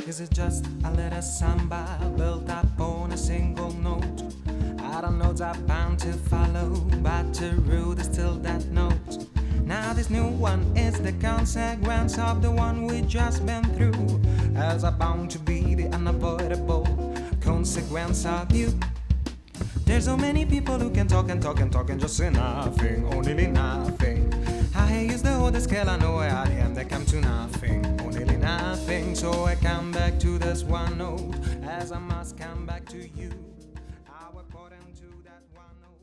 Is it just a little samba built up on a single note? Other notes are bound to follow, but the root is still that note. Now this new one is the consequence of the one we just been through, as are bound to be the unavoidable consequence of you. There's so many people who can talk and talk and talk and just say nothing, or nearly nothing. I use the whole scale, I know where I am, they come to nothing, or nearly nothing. So I come back to this one note, as I must come back to you. I according to that one note.